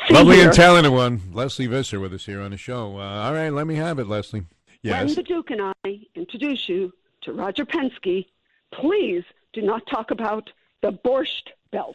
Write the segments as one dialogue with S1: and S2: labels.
S1: Lovely
S2: here.
S1: and talented one, Leslie Visser, with us here on the show. All right, let me have it, Leslie. Yes.
S2: When the Duke and I introduce you to Roger Penske, please do not talk about the Borscht Belt.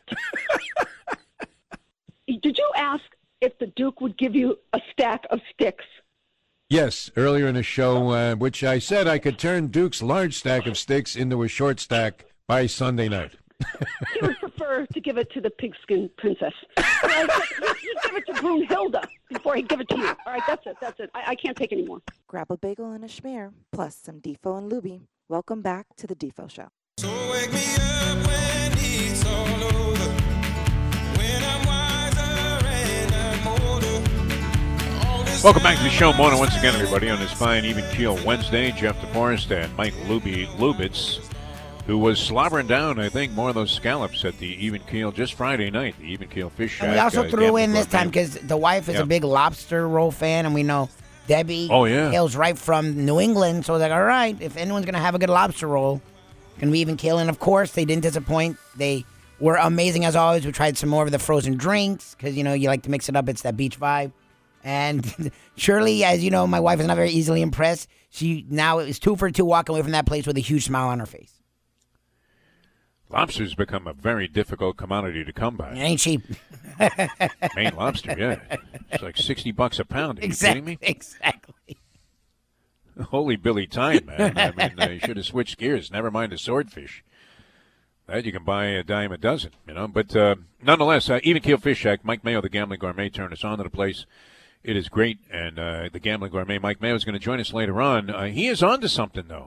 S2: Did you ask if the Duke would give you a stack of sticks?
S1: Yes, earlier in the show, which I said I could turn Duke's large stack of sticks into a short stack by Sunday night.
S2: He would prefer to give it to the pigskin princess. He'd give it to Brunhilde before he'd give it to you. All right, that's it. I can't take any more.
S3: Grab a bagel and a schmear, plus some Defo and Luby. Welcome back to the Defo Show.
S4: So wake me up when it's all over, when I'm wiser and I'm older.
S5: Welcome back to the show. Morning once again, everybody, on this fine Even Keel Wednesday. Jeff DeForest and Mike Lubitz, who was slobbering down, I think, more of those scallops at the Even Keel just Friday night, the Even Keel Fish Shack.
S6: And we also threw in this time because the wife is a big lobster roll fan, and we know Debbie hails right from New England. So I was like, all right, if anyone's going to have a good lobster roll, can we Even Keel? And, of course, they didn't disappoint. They were amazing as always. We tried some more of the frozen drinks because, you know, you like to mix it up. It's that beach vibe. And Shirley, as you know, my wife is not very easily impressed. She now is 2 for 2 walking away from that place with a huge smile on her face.
S5: Lobster's become a very difficult commodity to come by.
S6: It ain't cheap.
S5: Maine lobster, yeah. It's like $60 a pound. Are you kidding me?
S6: Exactly.
S5: Holy Billy Time, man. I mean, you should have switched gears. Never mind a swordfish. That you can buy a dime a dozen, you know. But nonetheless, Even Keel Fish Shack, Mike Mayo, the Gambling Gourmet, turned us on to the place. It is great. And the Gambling Gourmet, Mike Mayo, is going to join us later on. He is on to something, though.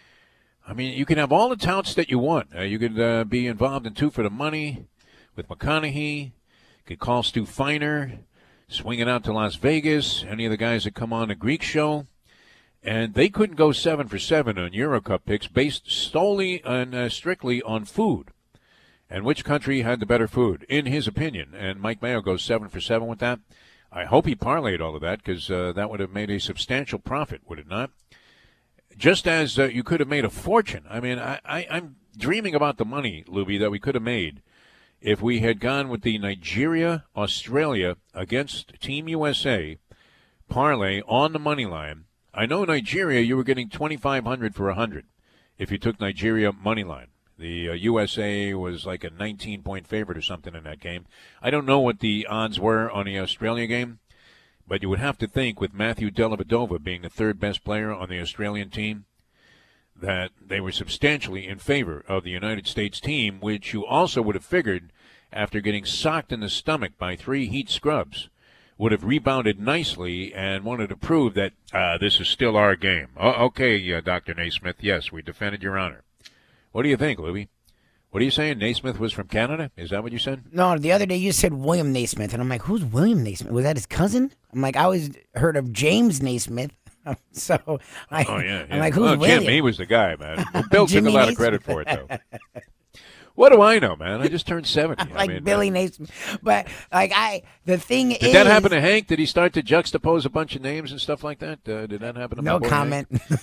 S5: I mean, you can have all the touts that you want. You could be involved in Two for the Money with McConaughey. You could call Stu Feiner, swing it out to Las Vegas, any of the guys that come on the Greek show. And they couldn't go 7 for 7 on Euro Cup picks based solely and strictly on food and which country had the better food, in his opinion. And Mike Mayo goes 7 for 7 with that. I hope he parlayed all of that because that would have made a substantial profit, would it not? Just as you could have made a fortune. I mean, I'm dreaming about the money, Luby, that we could have made if we had gone with the Nigeria-Australia against Team USA parlay on the money line. I know Nigeria, you were getting $2,500 for 100 if you took Nigeria money line. The USA was like a 19-point favorite or something in that game. I don't know what the odds were on the Australia game. But you would have to think, with Matthew Dellavedova being the third best player on the Australian team, that they were substantially in favor of the United States team, which you also would have figured, after getting socked in the stomach by 3 Heat scrubs, would have rebounded nicely and wanted to prove that this is still our game. Okay, Dr. Naismith, yes, we defended your honor. What do you think, Louie? What are you saying? Naismith was from Canada? Is that what you said?
S6: No, the other day you said William Naismith, and I'm like, who's William Naismith? Was that his cousin? I'm like, I always heard of James Naismith. So I'm like, who's William?
S5: Jim, he was the guy, man. Bill took a lot of credit for it, though. What do I know, man? I just turned 70.
S6: Like Billy Naismith. But, like, the thing is...
S5: Did that happen to Hank? Did he start to juxtapose a bunch of names and stuff like that? Did that happen to my
S6: No
S5: boy
S6: comment.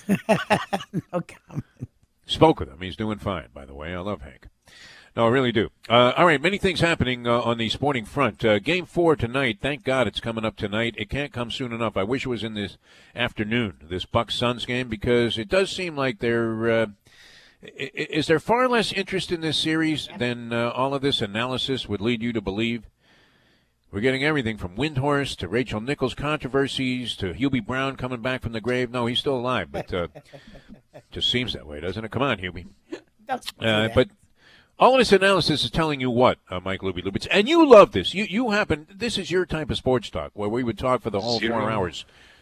S6: No comment.
S5: Spoke with him. He's doing fine, by the way. I love Hank. No, I really do. All right, many things happening on the sporting front. Game 4 tonight. Thank God it's coming up tonight. It can't come soon enough. I wish it was in this afternoon, this Bucks-Suns game, because it does seem like there is there far less interest in this series than all of this analysis would lead you to believe. We're getting everything from Windhorst to Rachel Nichols controversies to Hubie Brown coming back from the grave. No, he's still alive, but just seems that way, doesn't it? Come on, Hubie. But all of this analysis is telling you what, Mike Lubitz, and you love this. You happen. This is your type of sports talk where we would talk for the whole 4 hours.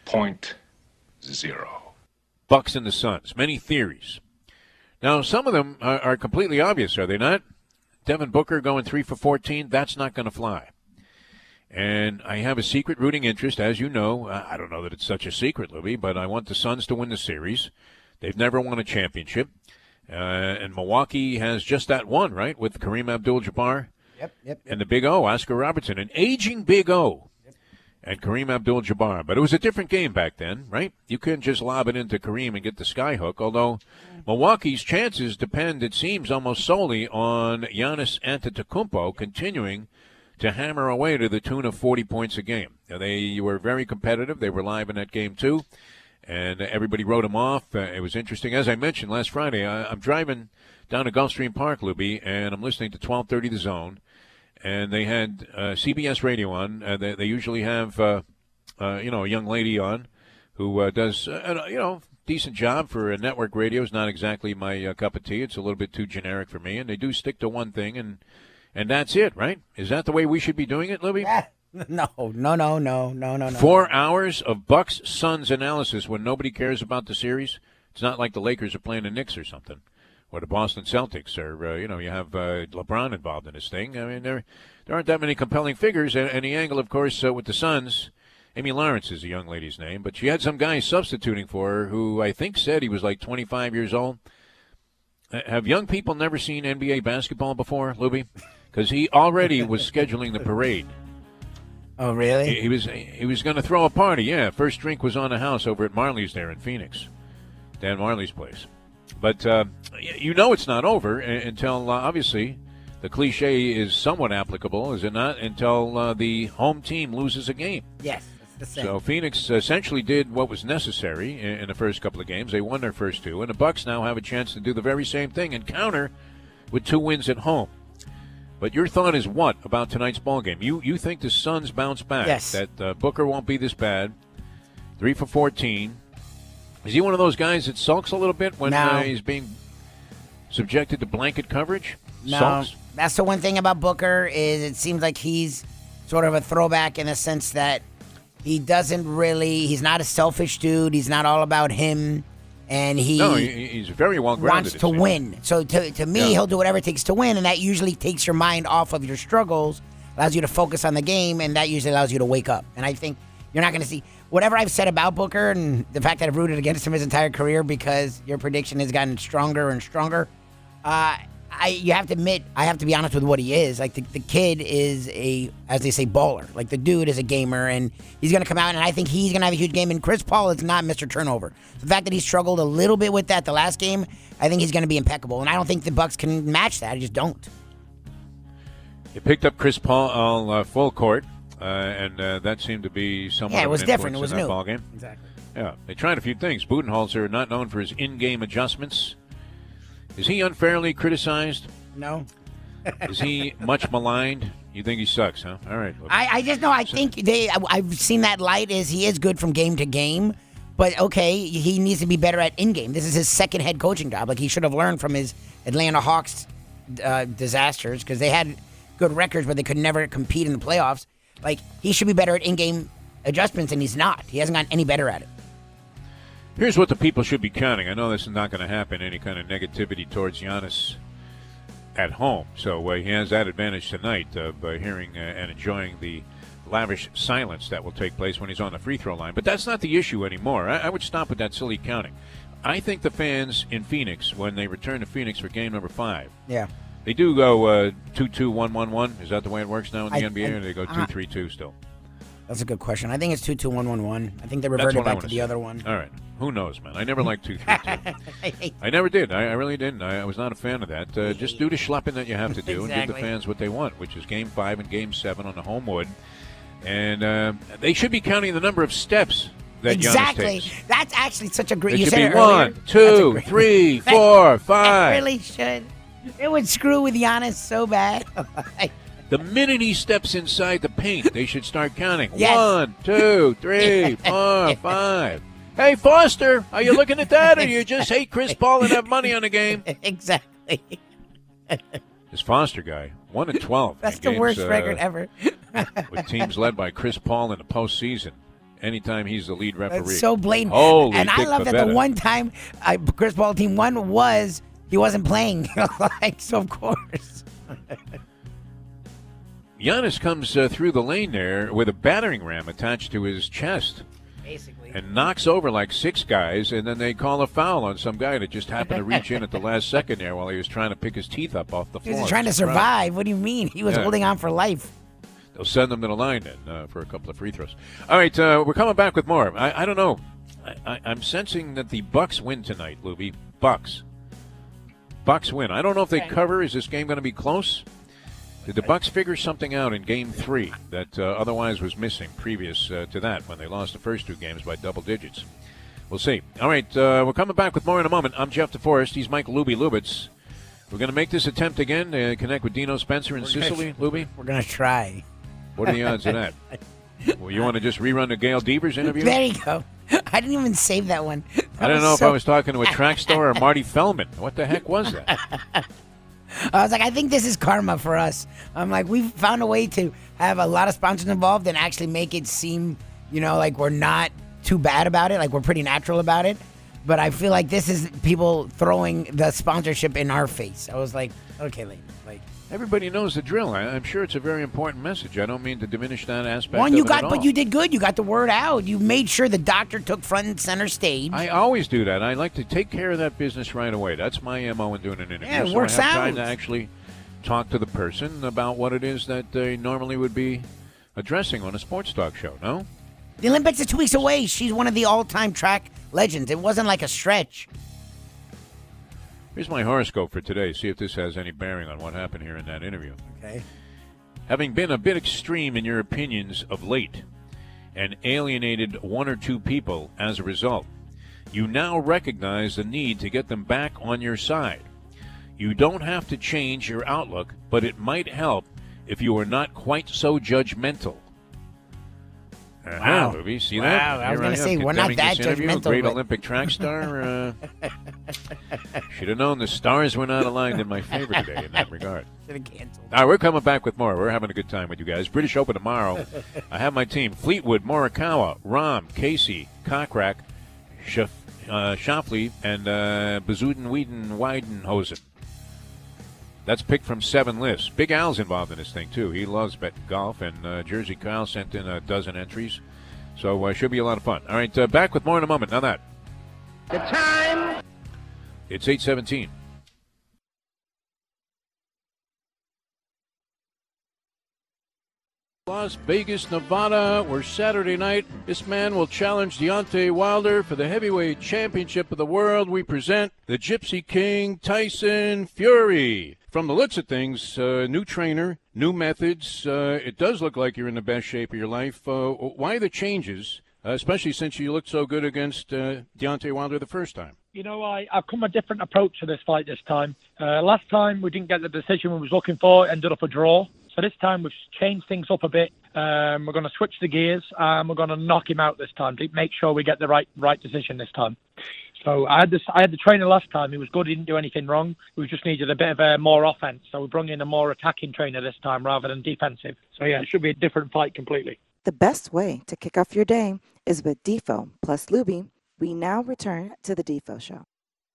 S7: 0.0.
S5: Bucks and the Suns. Many theories. Now, some of them are completely obvious, are they not? Devin Booker going 3 for 14. That's not going to fly. And I have a secret rooting interest, as you know. I don't know that it's such a secret, Louie, but I want the Suns to win the series. They've never won a championship. And Milwaukee has just that one, right, with Kareem Abdul-Jabbar?
S6: Yep.
S5: And the Big O, Oscar Robertson, an aging Big O, and Kareem Abdul-Jabbar. But it was a different game back then, right? You couldn't just lob it into Kareem and get the skyhook, although Milwaukee's chances depend, it seems, almost solely on Giannis Antetokounmpo continuing to hammer away to the tune of 40 points a game. They were very competitive. They were live in that game, too, and everybody wrote them off. It was interesting. As I mentioned last Friday, I'm driving down to Gulfstream Park, Luby, and I'm listening to 1230 The Zone, and they had CBS Radio on. They usually have, a young lady on who does, decent job for a network radio. Is not exactly my cup of tea. It's a little bit too generic for me, and they do stick to one thing, and that's it, right? Is that the way we should be doing it, Libby?
S6: No.
S5: 4 hours of Bucks Suns analysis when nobody cares about the series. It's not like the Lakers are playing the Knicks or something, or the Boston Celtics, or you have LeBron involved in this thing. I mean, there aren't that many compelling figures, and the angle, of course, with the Suns. Amy Lawrence is the young lady's name, but she had some guy substituting for her who I think said he was like 25 years old. Have young people never seen NBA basketball before, Luby? Because he already was scheduling the parade.
S6: Oh, really?
S5: He was going to throw a party, yeah. First drink was on the house over at Marley's there in Phoenix, Dan Marley's place. But it's not over until, obviously, the cliche is somewhat applicable, is it not, until the home team loses a game.
S6: Yes.
S5: So Phoenix essentially did what was necessary in the first couple of games. They won their first two, and the Bucks now have a chance to do the very same thing and counter with 2 wins at home. But your thought is what about tonight's ball game? You think the Suns bounce back?
S6: Yes.
S5: That Booker won't be this bad. 3 for 14. Is he one of those guys that sulks a little bit when he's being subjected to blanket coverage?
S6: No.
S5: Sulks?
S6: That's the one thing about Booker is it seems like he's sort of a throwback in the sense that he's not a selfish dude. He's not all about him. And
S5: he's very well-grounded.
S6: Wants to win. So to me, he'll do whatever it takes to win, and that usually takes your mind off of your struggles, allows you to focus on the game, and that usually allows you to wake up. And I think you're not going to see whatever I've said about Booker and the fact that I've rooted against him his entire career because your prediction has gotten stronger and stronger. You have to admit, I have to be honest with what he is. Like, the kid is as they say, baller. Like, the dude is a gamer, and he's going to come out, and I think he's going to have a huge game. And Chris Paul is not Mr. Turnover. The fact that he struggled a little bit with that the last game, I think he's going to be impeccable. And I don't think the Bucks can match that. I just don't.
S5: They picked up Chris Paul full court, and that seemed to be somewhat
S6: it was different. It was new.
S5: Ball game.
S6: Exactly.
S5: Yeah, they tried a few things. Budenholzer, not known for his in-game adjustments. Is he unfairly criticized?
S6: No.
S5: Is he much maligned? You think he sucks, huh? All right.
S6: I just know. I think I've seen that light is he is good from game to game, but okay, he needs to be better at in-game. This is his second head coaching job. Like, he should have learned from his Atlanta Hawks disasters because they had good records, but they could never compete in the playoffs. Like, he should be better at in-game adjustments, and he's not. He hasn't gotten any better at it.
S5: Here's what the people should be counting. I know this is not going to happen, any kind of negativity towards Giannis at home. So he has that advantage tonight by hearing and enjoying the lavish silence that will take place when he's on the free throw line. But that's not the issue anymore. I would stop with that silly counting. I think the fans in Phoenix, when they return to Phoenix for game number 5, they do go 2-2-1-1-1. Is that the way it works now in the NBA, or do they go 2-3-2 still?
S6: That's a good question. I think it's 2-2-1-1-1. I think they reverted back to the other one.
S5: All right. Who knows, man? I never liked 2-3-2. I never did. I really didn't. I was not a fan of that. Just do the schlepping that you have to do and give the fans what they want, which is Game 5 and Game 7 on the home wood. And they should be counting the number of steps that Giannis takes.
S6: That's actually such a great...
S5: It should be 1, 2, 3, 4, 5.
S6: It really should. It would screw with Giannis so bad.
S5: The minute he steps inside the paint, they should start counting.
S6: Yes.
S5: 1, 2, 3, 4, 5. Hey, Foster, are you looking at that, or you just hate Chris Paul and have money on the game?
S6: Exactly.
S5: This Foster guy, 1-12.
S6: That's the worst record ever.
S5: With teams led by Chris Paul in the postseason. Anytime he's the lead referee.
S6: That's so blatant.
S5: Holy
S6: and I love
S5: Pavetta.
S6: that the one time Chris Paul team won was he wasn't playing. So, of course.
S5: Giannis comes through the lane there with a battering ram attached to his chest.
S6: Basically.
S5: And knocks over like 6 guys, and then they call a foul on some guy that just happened to reach in at the last second there while he was trying to pick his teeth up off the floor.
S6: He was trying to survive. What do you mean? He was holding on for life.
S5: They'll send them to the line then for a couple of free throws. All right, we're coming back with more. I don't know. I'm sensing that the Bucks win tonight, Luby. Bucks win. I don't know if they cover. Is this game going to be close? Did the Bucks figure something out in Game 3 that otherwise was missing previous to that when they lost the first 2 games by double digits? We'll see. All right, we're coming back with more in a moment. I'm Jeff DeForest. He's Mike Luby Lubitz. We're going to make this attempt again to connect with Dino Spencer in Sicily, Luby?
S6: We're going to try.
S5: What are the odds of that? Well, you want to just rerun the Gail Devers interview?
S6: There you go. I didn't even save that one.
S5: I don't know if I was talking to a track star or Marty Feldman. What the heck was that?
S6: I was like, I think this is karma for us. I'm like, we've found a way to have a lot of sponsors involved and actually make it seem, like we're not too bad about it, like we're pretty natural about it. But I feel like this is people throwing the sponsorship in our face. I was like, okay, like
S5: everybody knows the drill. I'm sure it's a very important message. I don't mean to diminish that aspect.
S6: But you did good. You got the word out. You made sure the doctor took front and center stage.
S5: I always do that. I like to take care of that business right away. That's my MO in doing an interview.
S6: Yeah, it works out.
S5: I have time to actually talk to the person about what it is that they normally would be addressing on a sports talk show. No.
S6: The Olympics are 2 weeks away. She's one of the all-time track legends. It wasn't like a stretch.
S5: Here's my horoscope for today. See if this has any bearing on what happened here in that interview.
S6: Okay.
S5: Having been a bit extreme in your opinions of late and alienated 1 or 2 people as a result, you now recognize the need to get them back on your side. You don't have to change your outlook, but it might help if you are not quite so judgmental.
S6: Wow.
S5: Movie. See that?
S6: I was going to say, we're not that judgmental.
S5: Great Olympic track star. Should have known the stars were not aligned in my favor today in that regard.
S6: Should have canceled.
S5: All right, we're coming back with more. We're having a good time with you guys. British Open tomorrow. I have my team. Fleetwood, Morikawa, Rahm, Casey, Kokrak, Schauffele, and Weidenhosen. That's picked from 7 lists. Big Al's involved in this thing, too. He loves betting golf, and Jersey Kyle sent in a dozen entries. So should be a lot of fun. All right, back with more in a moment. Now that.
S7: The time.
S5: It's 8:17. Las Vegas, Nevada, where Saturday night this man will challenge Deontay Wilder for the heavyweight championship of the world. We present the Gypsy King, Tyson Fury. From the looks of things, new trainer, new methods. It does look like you're in the best shape of your life. Why the changes, especially since you looked so good against Deontay Wilder the first time?
S8: I've come a different approach to this fight this time. Last time we didn't get the decision we was looking for, ended up a draw. So this time we've changed things up a bit. We're going to switch the gears and we're going to knock him out this time to make sure we get the right decision this time. So I had the trainer last time. He was good. He didn't do anything wrong. We just needed a bit of more offense. So we brought in a more attacking trainer this time rather than defensive. So yeah, it should be a different fight completely.
S3: The best way to kick off your day is with Defo plus Luby. We now return to the Defo Show.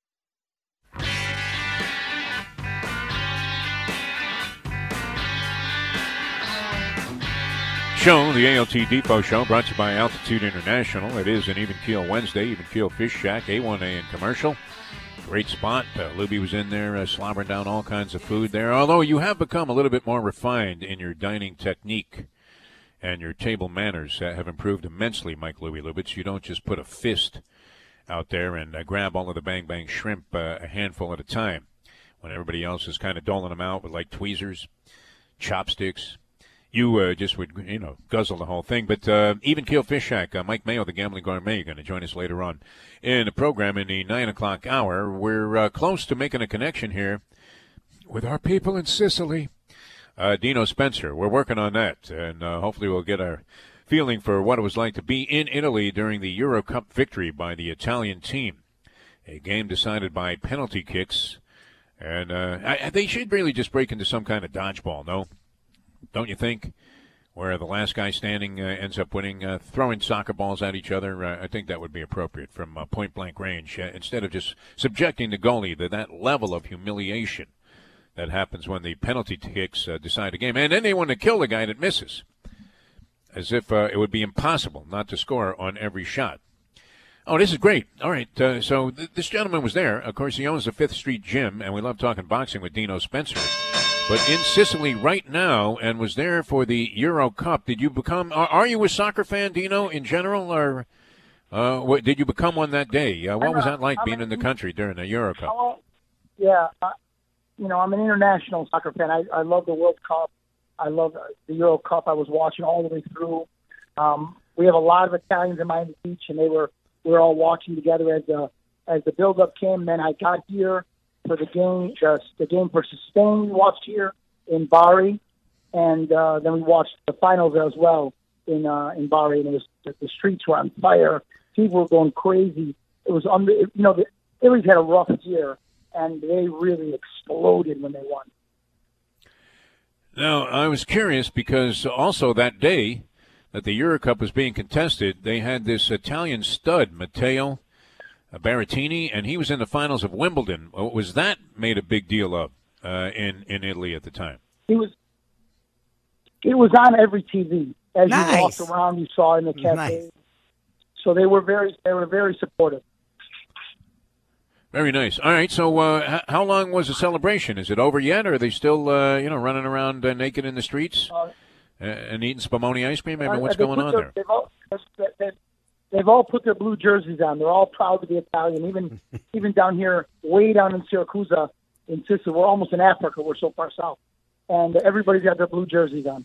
S5: Show, the ALT Depot Show, brought to you by Altitude International. It is an Even Keel Wednesday, Even Keel Fish Shack, A1A and commercial. Great spot. Luby was in there slobbering down all kinds of food there. Although you have become a little bit more refined in your dining technique and your table manners have improved immensely, Mike Louie Lubitz. You don't just put a fist out there and grab all of the Bang Bang shrimp a handful at a time when everybody else is kind of doling them out with like tweezers, chopsticks. You just would, guzzle the whole thing. But Even Keel Fish Shack, Mike Mayo, the Gambling Gourmet, going to join us later on in the program in the 9 o'clock hour. We're close to making a connection here with our people in Sicily. Dino Spencer, we're working on that, and hopefully we'll get our feeling for what it was like to be in Italy during the Euro Cup victory by the Italian team. A game decided by penalty kicks. And they should really just break into some kind of dodgeball, no? Don't you think? Where the last guy standing ends up winning, throwing soccer balls at each other. I think that would be appropriate from point-blank range, instead of just subjecting the goalie to that level of humiliation that happens when the penalty kicks decide a game. And then they want to kill the guy that misses, as if it would be impossible not to score on every shot. Oh, this is great. All right, so this gentleman was there. Of course, he owns the 5th Street Gym, and we love talking boxing with Dino Spencer. But in Sicily right now, and was there for the Euro Cup. Did you become? Are you a soccer fan, Dino, in general, or did you become one that day? What was that like being in the country during the Euro Cup?
S9: I'm an international soccer fan. I love the World Cup. I love the Euro Cup. I was watching all the way through. We have a lot of Italians in Miami Beach, and we were all watching together as the build-up came. Then I got here for the game versus Spain. We watched here in Bari, and then we watched the finals as well in Bari. And the streets were on fire. People were going crazy. It was the Italy's had a rough year, and they really exploded when they won.
S5: Now, I was curious because also that day that the Euro Cup was being contested, they had this Italian stud, Matteo Berrettini, and he was in the finals of Wimbledon. Was that made a big deal of in Italy at the time?
S9: It was on every TV. As
S6: Nice.
S9: you walked around, you saw in the cafe.
S6: Nice.
S9: So they were very supportive.
S5: Very nice. All right, so how long was the celebration? Is it over yet, or are they still running around naked in the streets and eating Spumoni ice cream? I mean, what's going on there?
S9: They've all put their blue jerseys on. They're all proud to be Italian. Even down here, way down in Syracuse, in Sicily, we're almost in Africa. We're so far south, and everybody's got their blue jerseys on.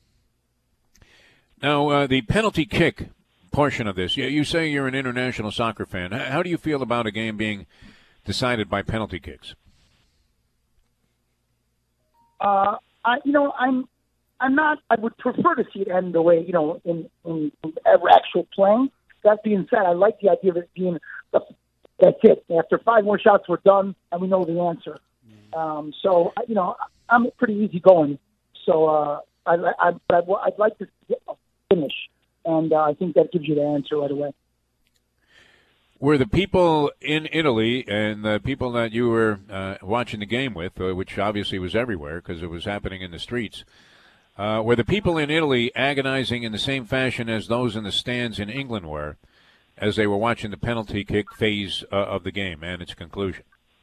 S5: Now, the penalty kick portion of this, you say you're an international soccer fan. How do you feel about a game being decided by penalty kicks?
S9: I'm not. I would prefer to see it end the way in actual playing. That being said, I like the idea of it being that's it. After 5 more shots, we're done, and we know the answer. So I'm pretty easygoing. So I'd like to see a finish, and I think that gives you the answer right away.
S5: Were the people in Italy and the people that you were watching the game with, which obviously was everywhere because it was happening in the streets, were the people in Italy agonizing in the same fashion as those in the stands in England were as they were watching the penalty kick phase of the game and its conclusion?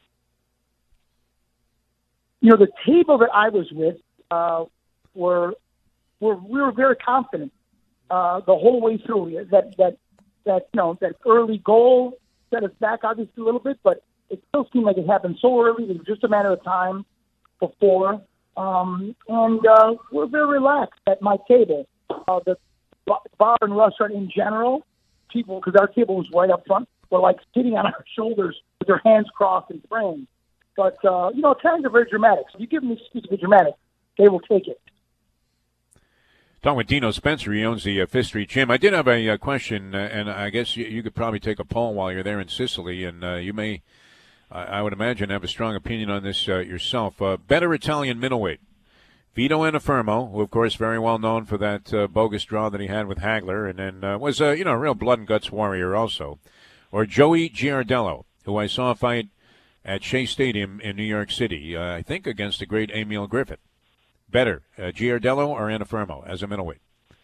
S9: The table that I was with we were very confident the whole way through that early goal set us back obviously a little bit, but it still seemed like it happened so early. It was just a matter of time before. And we're very relaxed at my table. The bar and restaurant in general, people, because our table was right up front, were like sitting on our shoulders with their hands crossed and praying. But, Italians are very dramatic. So if you give them the excuse to be dramatic, they will take it.
S5: Talking with Dino Spencer, he owns the Fifth Street Gym. I did have a question, and I guess you could probably take a poll while you're there in Sicily, and you may, I would imagine, have a strong opinion on this yourself. Better Italian middleweight, Vito Antuofermo, who, of course, very well known for that bogus draw that he had with Hagler, and then was a real blood and guts warrior also, or Joey Giardello, who I saw fight at Shea Stadium in New York City, I think against the great Emil Griffith. Better, Giardello or Antuofermo as a middleweight?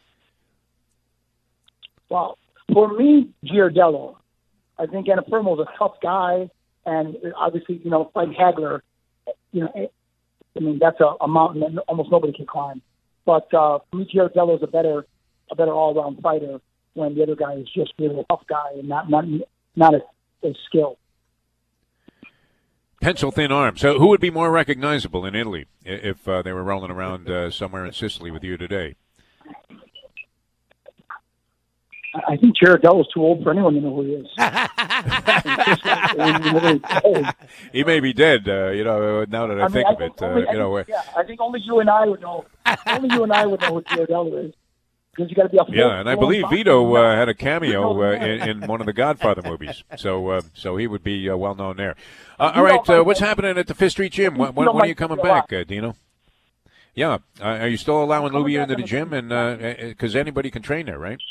S9: Well, for me, Giardello. I think Antuofermo is a tough guy, and obviously, fighting Hagler, that's a mountain that almost nobody can climb. But for me, Giardello is a better all-around fighter when the other guy is just really a tough guy and not as skilled.
S5: Pencil-thin arm. So who would be more recognizable in Italy if they were rolling around somewhere in Sicily with you today?
S9: I think Giardello's too old for anyone to know who he is.
S5: He may be dead, now that I think of it.
S9: I think only you and I would know. Only you and I would know who Giardello is. Because you got to be
S5: and I believe Vito had a cameo in one of the Godfather movies, so he would be well known there. All right, what's happening at the Fifth Street Gym? When are you coming back, Dino? Yeah, are you still allowing Luby into the gym? And because anybody can train there, right?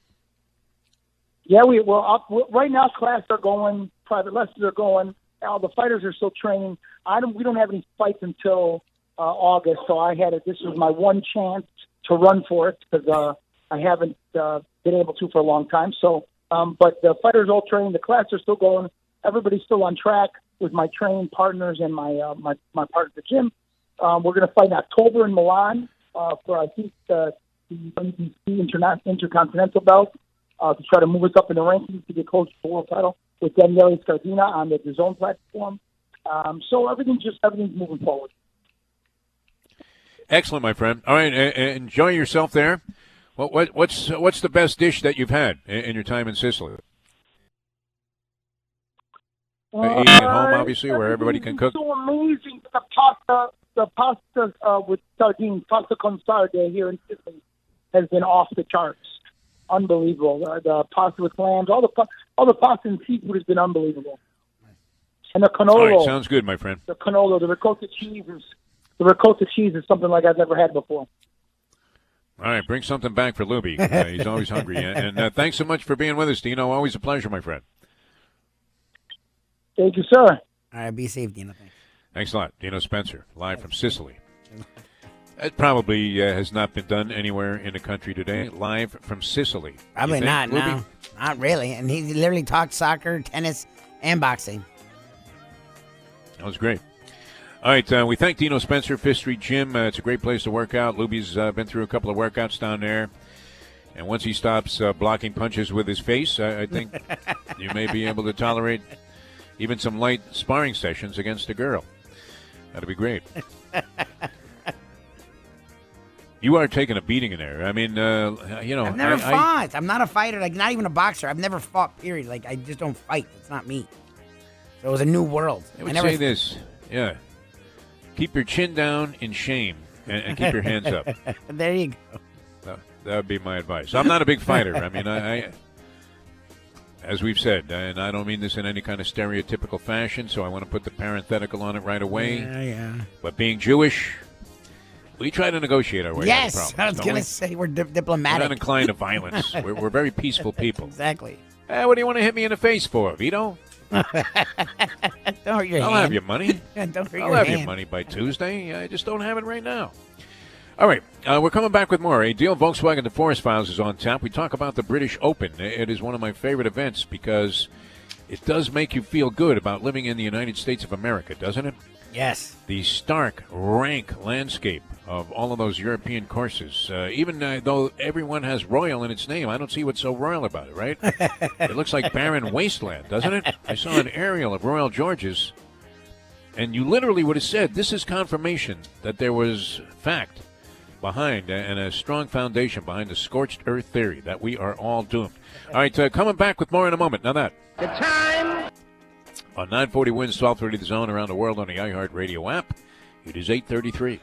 S9: Yeah, right now classes are going, private lessons are going. The fighters are still training. We don't have any fights until August, so this was my one chance to run for it because I haven't been able to for a long time. So, but the fighters all training. The classes are still going. Everybody's still on track with my training partners and my partner at the gym. We're going to fight in October in Milan for I think the WBC Intercontinental belt to try to move us up in the rankings to get close to the world title with Daniele Scardina on the DAZN platform. So everything's moving forward.
S5: Excellent, my friend. All right, enjoy yourself there. What's the best dish that you've had in your time in Sicily? Eating at home, obviously, where everybody can cook.
S9: So amazing. The pasta with sardines, pasta con sarde here in Sicily, has been off the charts. Unbelievable. The pasta with clams, all the pasta and seafood has been unbelievable. And the cannolo.
S5: All right, sounds good, my friend.
S9: The cannolo, the ricotta cheese is something like I've never had before.
S5: All right, bring something back for Luby. He's always hungry. And thanks so much for being with us, Dino. Always a pleasure, my friend.
S9: Thank you, sir.
S6: All right, be safe, Dino.
S5: Thanks a lot. Dino Spencer, live from Sicily. It probably has not been done anywhere in the country today. Live from Sicily.
S6: Probably not, no. Not really. And he literally talked soccer, tennis, and boxing.
S5: That was great. All right, we thank Dino Spencer, Fifth Street Gym. It's a great place to work out. Luby's been through a couple of workouts down there. And once he stops blocking punches with his face, I think you may be able to tolerate even some light sparring sessions against a girl. That'd be great. You are taking a beating in there. I mean,
S6: I've never fought. I'm not a fighter. Like, not even a boxer. I've never fought, period. Like, I just don't fight. It's not me. So it was a new world.
S5: I would say this. Yeah. Keep your chin down in shame and keep your hands up.
S6: There you go.
S5: That would be my advice. I'm not a big fighter. I mean, I as we've said, and I don't mean this in any kind of stereotypical fashion, so I want to put the parenthetical on it right away.
S6: Yeah.
S5: But being Jewish, we try to negotiate our way out of problems.
S6: I was going to say we're diplomatic.
S5: We're not inclined to violence. We're very peaceful people.
S6: Exactly.
S5: What do you want to hit me in the face for, Vito?
S6: Don't hurt your hand.
S5: I'll have your money.
S6: Don't hurt
S5: I'll
S6: your
S5: have
S6: hand.
S5: your money by Tuesday. I just don't have it right now. All right, we're coming back with more. A Deal Volkswagen Divorce Files is on tap. We talk about the British Open. It is one of my favorite events because it does make you feel good about living in the United States of America, doesn't it?
S6: Yes.
S5: The stark, rank landscape of all of those European courses. Even though everyone has Royal in its name, I don't see what's so royal about it, right? It looks like barren wasteland, doesn't it? I saw an aerial of Royal George's, and you literally would have said, this is confirmation that there was fact behind and a strong foundation behind the scorched earth theory that we are all doomed. All right, coming back with more in a moment. Now that.
S7: The time.
S5: On 940 Wins, 1230 The Zone, around the world on the iHeartRadio app. It is 8:33.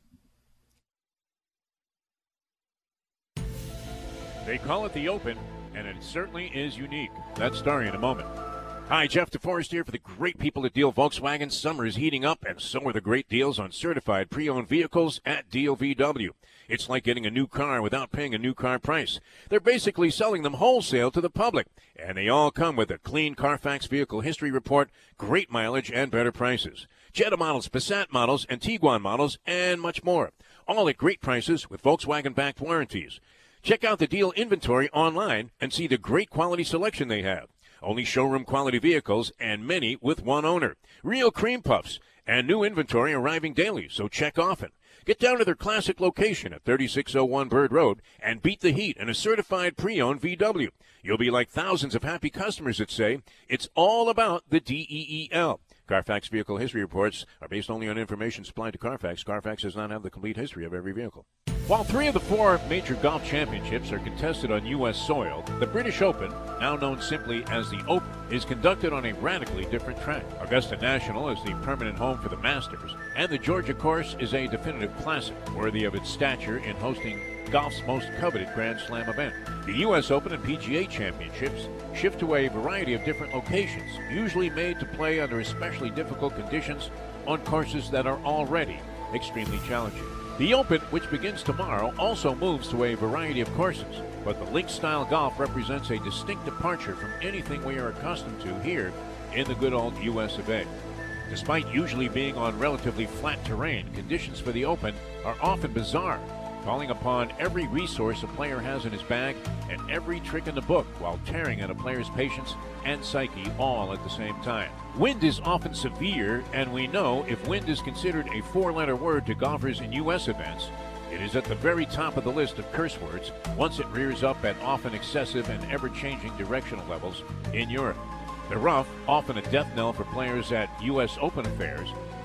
S5: They call it the Open, and it certainly is unique. That story in a moment. Hi, Jeff DeForest here for the great people at Deal Volkswagen. Summer is heating up, and so are the great deals on certified pre-owned vehicles at Deal VW. It's like getting a new car without paying a new car price. They're basically selling them wholesale to the public, and they all come with a clean Carfax vehicle history report, great mileage, and better prices. Jetta models, Passat models, and Tiguan models, and much more. All at great prices with Volkswagen-backed warranties. Check out the Deal inventory online and see the great quality selection they have. Only showroom quality vehicles and many with one owner. Real cream puffs and new inventory arriving daily, so check often. Get down to their classic location at 3601 Bird Road and beat the heat in a certified pre-owned VW. You'll be like thousands of happy customers that say it's all about the DEEL. Carfax vehicle history reports are based only on information supplied to Carfax. Carfax does not have the complete history of every vehicle. While 3 of the 4 major golf championships are contested on U.S. soil, the British Open, now known simply as the Open, is conducted on a radically different track. Augusta National is the permanent home for the Masters, and the Georgia course is a definitive classic, worthy of its stature in hosting golf's most coveted Grand Slam event. The U.S. Open and PGA Championships shift to a variety of different locations, usually made to play under especially difficult conditions on courses that are already extremely challenging. The Open, which begins tomorrow, also moves to a variety of courses, but the links-style golf represents a distinct departure from anything we are accustomed to here in the good old U.S. of A. Despite usually being on relatively flat terrain, conditions for the Open are often bizarre, calling upon every resource a player has in his bag and every trick in the book while tearing at a player's patience and psyche all at the same time. Wind is often severe, and we know if wind is considered a 4-letter word to golfers in U.S. events, it is at the very top of the list of curse words once it rears up at often excessive and ever-changing directional levels in Europe. The rough, often a death knell for players at U.S. Open affairs,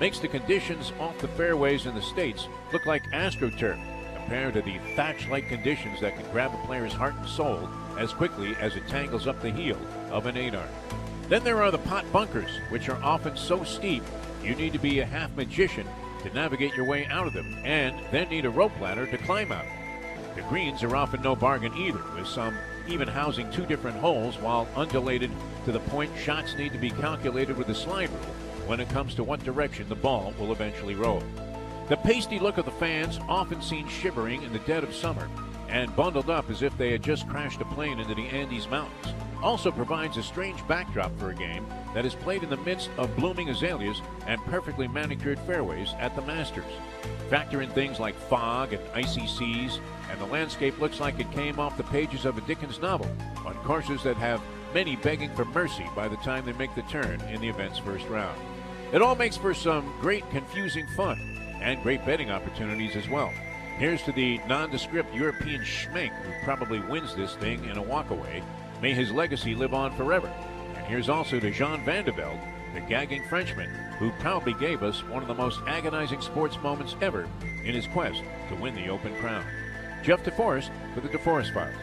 S5: makes the conditions off the fairways in the States look like AstroTurf, compared to the thatch-like conditions that can grab a player's heart and soul as quickly as it tangles up the heel of an 8-iron. Then there are the pot bunkers, which are often so steep you need to be a half magician to navigate your way out of them, and then need a rope ladder to climb out. The greens are often no bargain either, with some even housing 2 different holes, while undulated to the point shots need to be calculated with a slide rule when it comes to what direction the ball will eventually roll. The pasty look of the fans, often seen shivering in the dead of summer and bundled up as if they had just crashed a plane into the Andes Mountains, also provides a strange backdrop for a game that is played in the midst of blooming azaleas and perfectly manicured fairways at the Masters. Factor in things like fog and icy seas, and the landscape looks like it came off the pages of a Dickens novel, on courses that have many begging for mercy by the time they make the turn in the event's first round. It all makes for some great confusing fun, and great betting opportunities as well. Here's to the nondescript European schmink who probably wins this thing in a walkaway. May his legacy live on forever. And here's also to Jean Van de Velde, the gagging Frenchman, who proudly gave us one of the most agonizing sports moments ever in his quest to win the Open crown. Jeff DeForest for the DeForest Files.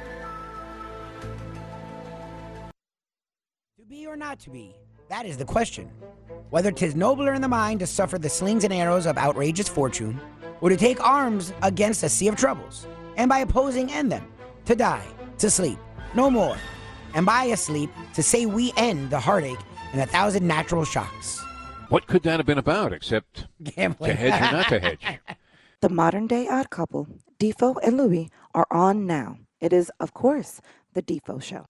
S6: To be or not to be, that is the question. Whether 'tis nobler in the mind to suffer the slings and arrows of outrageous fortune, or to take arms against a sea of troubles, and by opposing end them, to die, to sleep, no more, and by asleep to say we end the heartache and 1,000 natural shocks.
S5: What could that have been about except
S6: gambling?
S5: To hedge or not to hedge?
S3: The modern day odd couple, Defo and Louie, are on now. It is, of course, the Defo Show.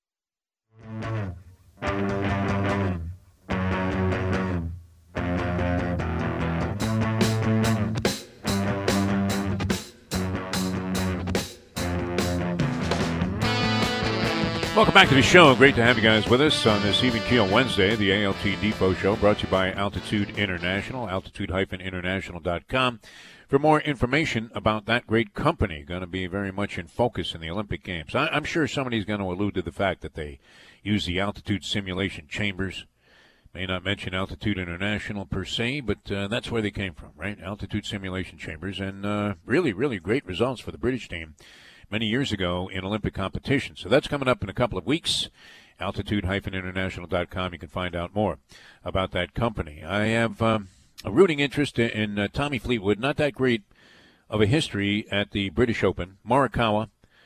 S5: Welcome back to the show. Great to have you guys with us on this Even Keel Wednesday, the ALT Depot Show, brought to you by Altitude International, altitude-international.com. For more information about that great company, going to be very much in focus in the Olympic Games. I'm sure somebody's going to allude to the fact that they use the altitude simulation chambers. May not mention Altitude International per se, but that's where they came from, right? Altitude simulation chambers, and really, really great results for the British team many years ago in Olympic competition. So that's coming up in a couple of weeks. Altitude-international.com. You can find out more about that company. I have a rooting interest in Tommy Fleetwood. Not that great of a history at the British Open. Morikawa.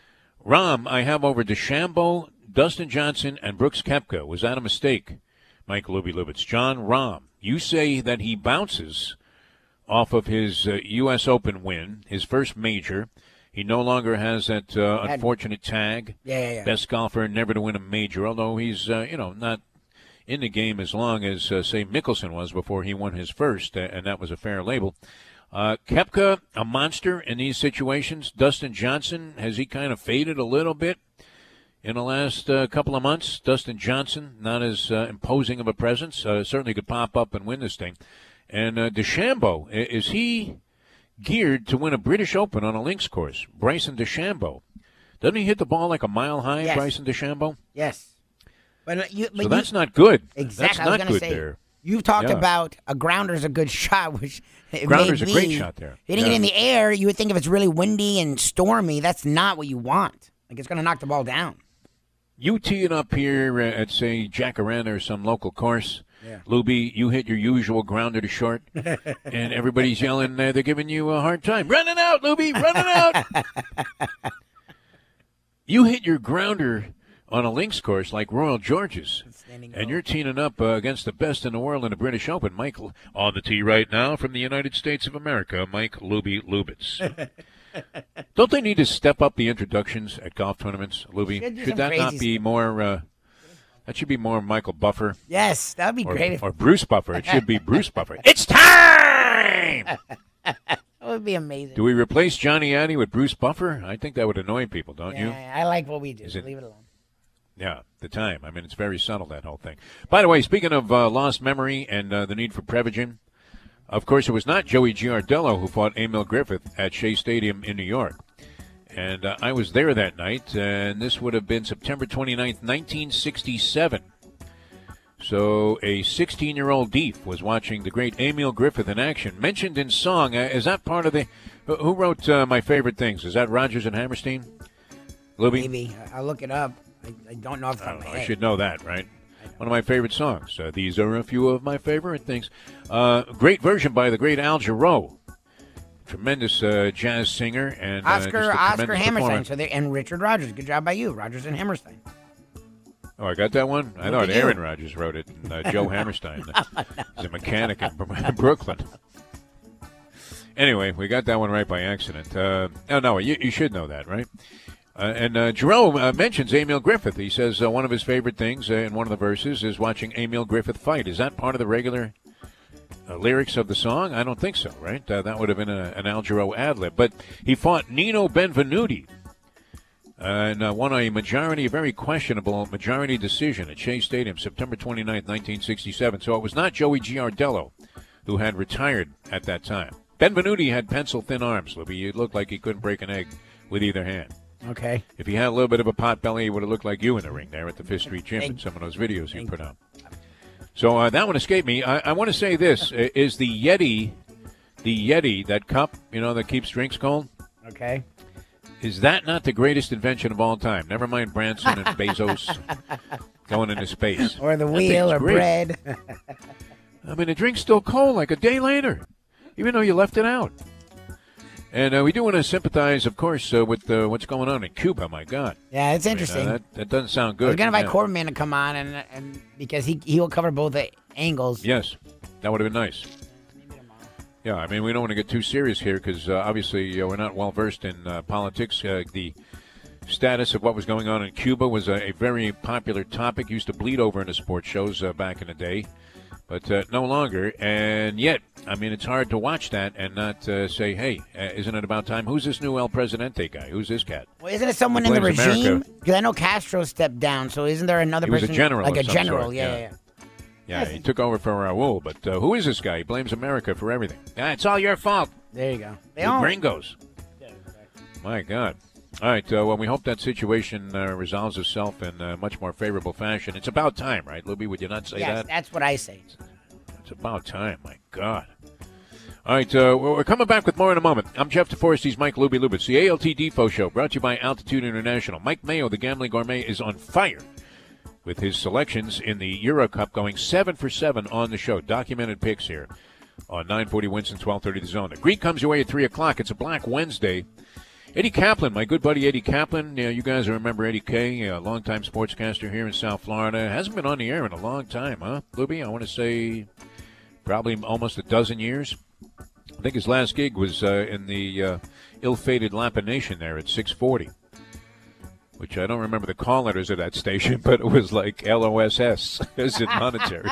S5: Rahm, I have over DeChambeau, Dustin Johnson, and Brooks Koepka. Was that a mistake, Mike Luby Lubitz? John Rahm, you say that he bounces off of his U.S. Open win, his first major. He no longer has that unfortunate tag.
S6: Yeah.
S5: Best golfer never to win a major, although he's, not in the game as long as, say, Mickelson was before he won his first, and that was a fair label. Koepka, a monster in these situations. Dustin Johnson, has he kind of faded a little bit in the last couple of months? Dustin Johnson, not as imposing of a presence. Certainly could pop up and win this thing. And DeChambeau, is he geared to win a British Open on a links course? Bryson DeChambeau. Doesn't he hit the ball like a mile high,
S6: yes.
S5: Bryson DeChambeau?
S6: Yes. But
S5: that's not good.
S6: Exactly.
S5: That's not good there.
S6: You've talked about a grounder's a good shot, which
S5: grounder's a great shot there.
S6: Hitting it in the air, you would think if it's really windy and stormy, that's not what you want. Like, it's going to knock the ball down.
S5: You tee it up here at, say, Jacaranda or some local course.
S6: Yeah.
S5: Luby, you hit your usual grounder to short, and everybody's yelling. They're giving you a hard time. Running out, Luby, running out. You hit your grounder on a links course like Royal George's, and you're teeing up against the best in the world in the British Open. Mike on the tee right now from the United States of America, Mike Luby Lubitz. Don't they need to step up the introductions at golf tournaments, Luby? Should that not be more... that should be more Michael Buffer.
S6: Yes, that would be great.
S5: Or Bruce Buffer. It should be Bruce Buffer. It's time!
S6: That would be amazing.
S5: Do we replace Johnny Addy with Bruce Buffer? I think that would annoy people, don't you?
S6: I like what we do. Leave it alone.
S5: Yeah, the time. I mean, it's very subtle, that whole thing. By the way, speaking of lost memory and the need for Prevagen, of course, it was not Joey Giardello who fought Emil Griffith at Shea Stadium in New York. And I was there that night, and this would have been September 29th, 1967. So a 16-year-old Deef was watching the great Emil Griffith in action. Mentioned in song, is that part of the... Who wrote My Favorite Things? Is that Rodgers and Hammerstein? Luby?
S6: Maybe. I'll look it up. I don't know if
S5: I should know that, right? One of my favorite songs. These are a few of my favorite things. Great version by the great Al Jarreau. Tremendous jazz singer. And
S6: Oscar Hammerstein. And Richard Rodgers. Good job by you, Rodgers and Hammerstein.
S5: Oh, I got that one? I thought Aaron Rodgers wrote it, and Joe Hammerstein. He's a mechanic in Brooklyn. Anyway, we got that one right by accident. You should know that, right? And Jarreau mentions Emil Griffith. He says one of his favorite things in one of the verses is watching Emil Griffith fight. Is that part of the regular lyrics of the song? I don't think so, right? That would have been an Al Jarreau ad-lib. But he fought Nino Benvenuti and won a very questionable majority decision at Shea Stadium, September 29th, 1967. So it was not Joey Giardello, who had retired at that time. Benvenuti had pencil-thin arms, Libby. It looked like he couldn't break an egg with either hand.
S6: Okay.
S5: If he had a little bit of a pot belly, he would have looked like you in the ring there at the Fifth Street Gym in some of those videos you put out. So that one escaped me. I want to say this. Is the Yeti, that cup, that keeps drinks cold?
S6: Okay.
S5: Is that not the greatest invention of all time? Never mind Branson and Bezos going into space.
S6: Or the wheel or bread.
S5: I mean, the drink's still cold like a day later, even though you left it out. And we do want to sympathize, of course, with what's going on in Cuba. My God.
S6: Yeah, it's interesting.
S5: That doesn't sound good.
S6: We're going to invite Corbin Man to come on, and because he will cover both the angles.
S5: Yes, that would have been nice. Yeah, I mean, we don't want to get too serious here because obviously we're not well versed in politics. The status of what was going on in Cuba was a very popular topic. Used to bleed over into sports shows back in the day. But no longer, and yet, I mean, it's hard to watch that and not say, hey, isn't it about time? Who's this new El Presidente guy? Who's this cat?
S6: Well, isn't it someone in the regime? Because I know Castro stepped down, so isn't there another person?
S5: He was a general.
S6: Like a general, yeah.
S5: Yeah, he took over for Raul, but who is this guy? He blames America for everything. It's all your fault.
S6: There you go.
S5: The gringos. Yeah, exactly. My God. All right, well, we hope that situation resolves itself in a much more favorable fashion. It's about time, right, Luby? Would you not say that?
S6: Yes, that's what I say.
S5: It's about time. My God. All right, we're coming back with more in a moment. I'm Jeff DeForest. He's Mike Luby Lubitz. The ALT Defo Show brought to you by Altitude International. Mike Mayo, the gambling gourmet, is on fire with his selections in the Euro Cup, going 7 for 7 on the show. Documented picks here on 940 Winston, 1230 The Zone. The Greek comes your way at 3 o'clock. It's a Black Wednesday. Eddie Kaplan, my good buddy Eddie Kaplan. You guys remember Eddie K., a longtime sportscaster here in South Florida. Hasn't been on the air in a long time, huh, Luby? I want to say probably almost a dozen years. I think his last gig was in the ill-fated Lapination there at 640, which I don't remember the call letters of that station, but it was like LOSS. Is it monetary?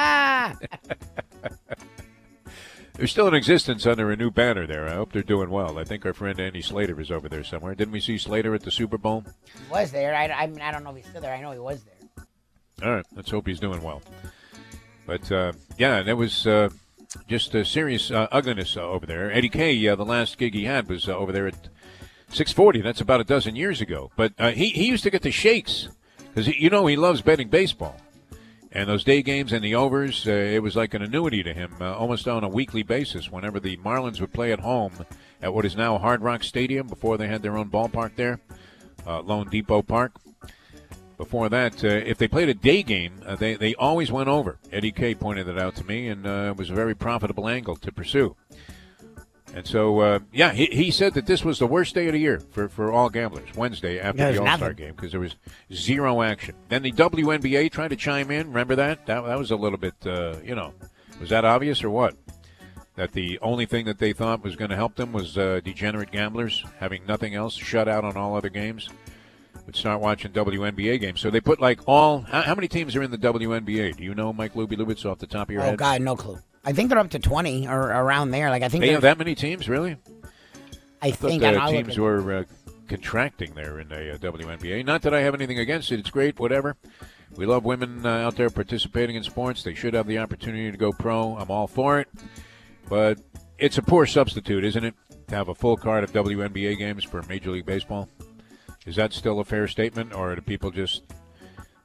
S5: They're still in existence under a new banner there. I hope they're doing well. I think our friend Andy Slater is over there somewhere. Didn't we see Slater at the Super Bowl?
S6: He was there. I mean, I don't know if he's still there. I know he was there.
S5: All right. Let's hope he's doing well. But, yeah, there was just a serious ugliness over there. Eddie K., the last gig he had was over there at 640. That's about a dozen years ago. But he used to get the shakes because, he loves betting baseball. And those day games and the overs, it was like an annuity to him, almost on a weekly basis. Whenever the Marlins would play at home at what is now Hard Rock Stadium, before they had their own ballpark there, Lone Depot Park. Before that, if they played a day game, they always went over. Eddie K. pointed it out to me, and it was a very profitable angle to pursue. And so, he said that this was the worst day of the year for all gamblers, Wednesday after the All-Star game, because there was zero action. Then the WNBA tried to chime in. Remember that? That was a little bit, was that obvious or what? That the only thing that they thought was going to help them was degenerate gamblers having nothing else, shut out on all other games, would start watching WNBA games. So they put how many teams are in the WNBA? Do you know, Mike Luby Lubitz, off the top of your head?
S6: Oh, God, no clue. I think they're up to 20 or around there. I think
S5: they have that many teams, really?
S6: I think
S5: teams were contracting there in the WNBA. Not that I have anything against it. It's great, whatever. We love women out there participating in sports. They should have the opportunity to go pro. I'm all for it. But it's a poor substitute, isn't it, to have a full card of WNBA games for Major League Baseball? Is that still a fair statement, or do people just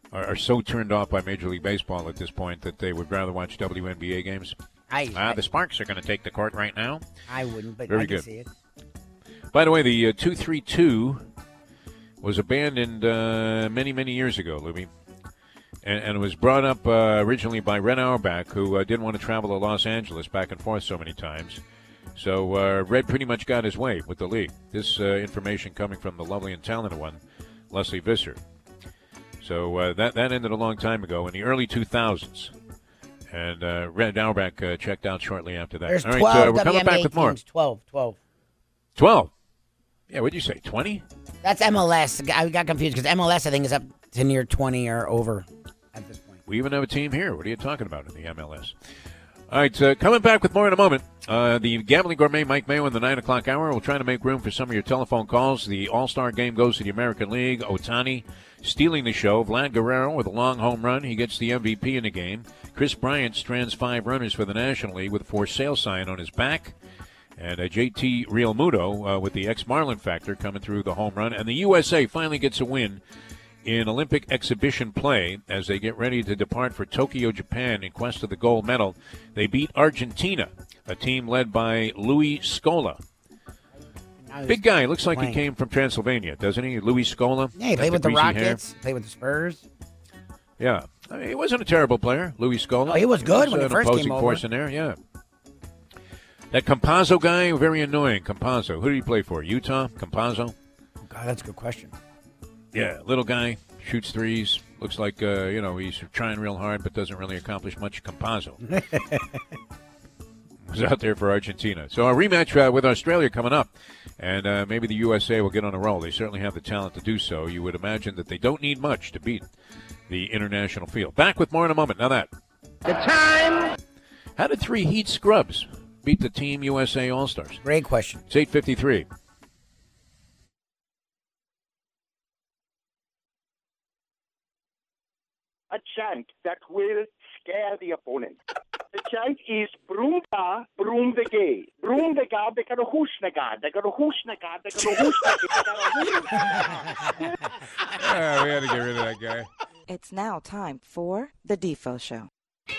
S5: are so turned off by Major League Baseball at this point that they would rather watch WNBA games. The Sparks are going to take the court right now.
S6: I wouldn't, but
S5: Very
S6: I can
S5: good.
S6: see it.
S5: By the way, the 232 was abandoned many, many years ago, Luby. And it was brought up originally by Red Auerbach, who didn't want to travel to Los Angeles back and forth so many times. So Red pretty much got his way with the league. This information coming from the lovely and talented one, Leslie Visser. So that ended a long time ago in the early 2000s. And Red Auerbach checked out shortly after that.
S6: There's
S5: All right,
S6: 12
S5: we're coming
S6: WNBA
S5: back with more.
S6: teams. 12.
S5: 12? Yeah, what'd you say, 20?
S6: That's MLS. I got confused because MLS, I think, is up to near 20 or over at this point.
S5: We even have a team here. What are you talking about in the MLS? All right, coming back with more in a moment. The Gambling Gourmet, Mike Mayo, in the 9 o'clock hour. We'll try to make room for some of your telephone calls. The All-Star game goes to the American League. Ohtani stealing the show. Vlad Guerrero with a long home run. He gets the MVP in the game. Chris Bryant strands 5 runners for the National League with a for sale sign on his back. And JT Realmuto with the ex-Marlin factor coming through the home run. And the USA finally gets a win in Olympic exhibition play as they get ready to depart for Tokyo, Japan in quest of the gold medal. They beat Argentina, a team led by Luis Scola. Big guy. Looks like he came from Transylvania, doesn't he? Luis Scola.
S6: Yeah, he played with the Rockets, played with the Spurs.
S5: Yeah. I mean, he wasn't a terrible player, Luis Scola.
S6: Oh, he was good when he first came over.
S5: Force in there, yeah. That Campazzo guy, very annoying. Campazzo. Who did he play for? Utah? Campazzo?
S6: Oh, God, that's a good question.
S5: Yeah, little guy, shoots threes. Looks like, he's trying real hard but doesn't really accomplish much. Campazzo. Was out there for Argentina. So a rematch with Australia coming up. And maybe the USA will get on a roll. They certainly have the talent to do so. You would imagine that they don't need much to beat the international field. Back with more in a moment. Now that.
S7: The time.
S5: How did 3 Heat scrubs beat the Team USA All-Stars?
S6: Great question.
S5: It's 8:53.
S7: A chant that will scare the opponent. The chant is broom da, broom the gay. Broom the god, they got a hooshna-god. They got a hooshna-god, they got a hooshna-god.
S1: Yeah, we had to get rid of that guy.
S3: It's now time for The Defo Show.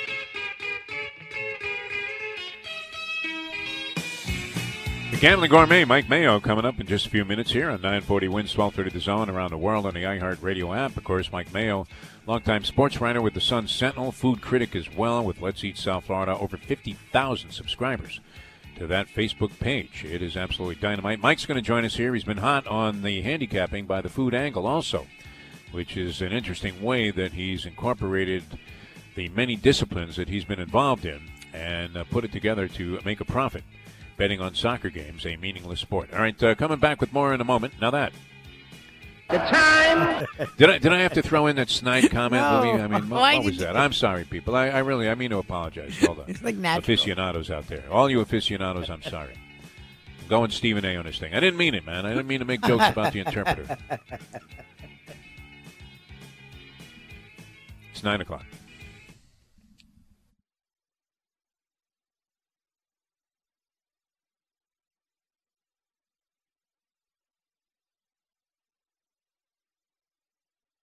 S5: The Gambling Gourmet, Mike Mayo, coming up in just a few minutes here on 940 Wins, 1230 The Zone, around the world on the iHeartRadio app. Of course, Mike Mayo, longtime sports writer with the Sun Sentinel, food critic as well with Let's Eat South Florida. Over 50,000 subscribers to that Facebook page. It is absolutely dynamite. Mike's going to join us here. He's been hot on the handicapping by the food angle also, which is an interesting way that he's incorporated the many disciplines that he's been involved in and put it together to make a profit betting on soccer games, a meaningless sport. All right, coming back with more in a moment. Now that.
S7: The time.
S5: Did I have to throw in that snide comment,
S6: No.
S5: Louis? I mean, what was that? I'm sorry, people. I mean to apologize. Hold on.
S6: It's like natural.
S5: Aficionados out there. All you aficionados, I'm sorry. I'm going Stephen A on this thing. I didn't mean it, man. I didn't mean to make jokes about the interpreter. It's 9 o'clock.